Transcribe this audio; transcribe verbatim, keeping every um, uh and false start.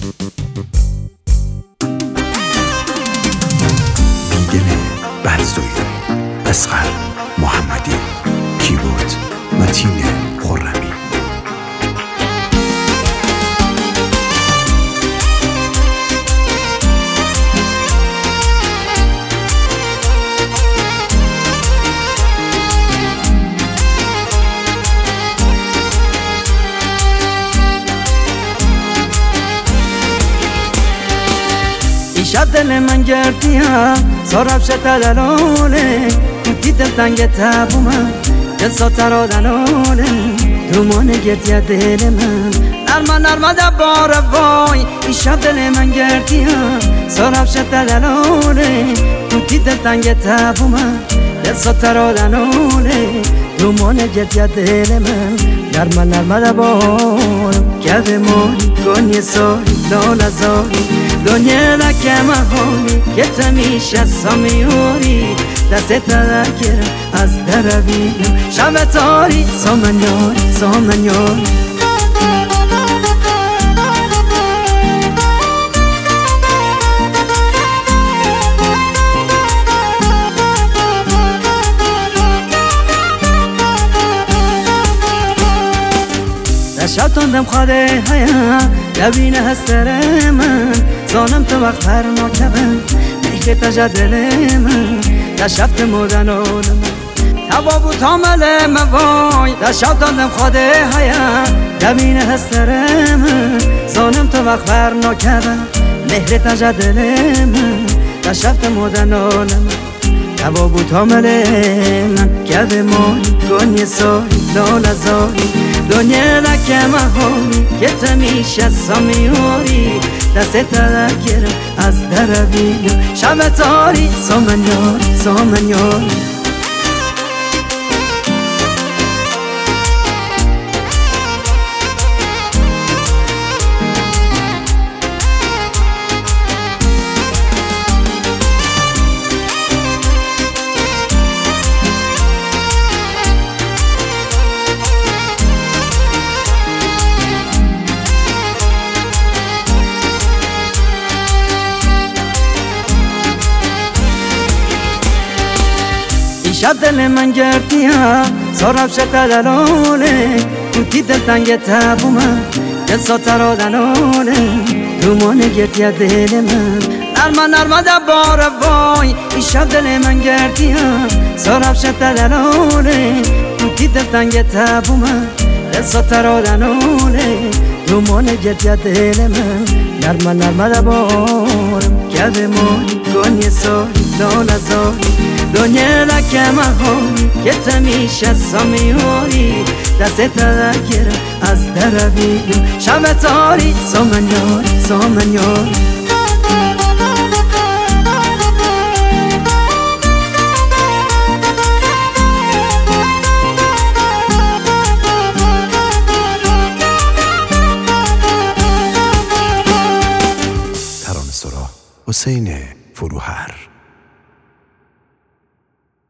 بیدل برزوی، اصغر محمدی، کیبورد متین خرمی. شب دل من گردیم سراب شد دلونه کتی دل تنگ تبو من جسا ترادنونه دومان گردی دل من نرما نرما دبار وای. این شب دل من گردیم سراب شد دلونه کتی دل تنگ تبو من جسا ترادنونه دومان گردی دل من نرما نرما دبار که موری گنی ساری لالا زاری دنیا لکه مهانی که تمیشه سامیوری دست تلکرم از درویم شب تاری سامنیاری سامنیاری. شب تندم خواده هیا لبینه هستر من زانم تو وقت هر ناکبن مهر تجدل من در شب تمودن آل من تبابو تامل من وای. در شب تندم خواده هیا لبینه هستر من زانم تو وقت هر ناکبن مهر تجدل من در شب تمودن آل من تبابو تامل من گب ماری گنی ساری لالا زاری دنیا لکه مهانی که تمیشه سامیوری دست تلکرم از درویم شب تاری سامنیاری سامنیاری. شب دل من گردیم سراب شد دلونه کتی دل تنگ تبو من جسا ترادنونه دومان گردی دل من نرما نرما دبار وای. این شب دل من گردیم سراب شد دلونه کتی دل تنگ تبو من جسا ترادنونه دومان گردی دل من نرما نرما دبارم که به ماری گنی ساری لالا زاری دنیا لکه مهانی که تمیشه سامیوری دست تلکرم از درویم شب تاری سامنیاری سامنیاری. ترانه‌سرا حسین فروهر.